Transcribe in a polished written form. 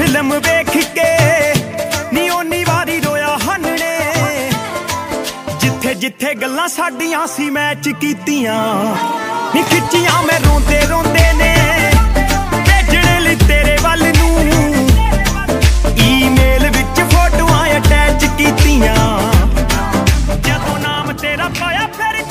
Film ਵੇਖ ਕੇ ਨੀ ਓਨੀ ਵਾਰੀ ਰੋਇਆ ਹਨਣੇ। ਜਿੱਥੇ ਜਿੱਥੇ ਗੱਲਾਂ ਸਾਡੀਆਂ ਸੀ ਮੈਚ ਕੀਤੀਆਂ ਨੀ ਖਿੱਚੀਆਂ ਮੈਂ ਰੋਂਦੇ ਰੋਂਦੇ ਨੇ ਭੇਜਣ ਲਈ ਤੇਰੇ ਵੱਲ ਨੂੰ। ਈਮੇਲ ਵਿੱਚ ਫੋਟੋਆਂ ਅਟੈਚ ਕੀਤੀਆਂ ਜਦੋਂ ਨਾਮ ਤੇਰਾ ਪਾਇਆ ਫਿਰ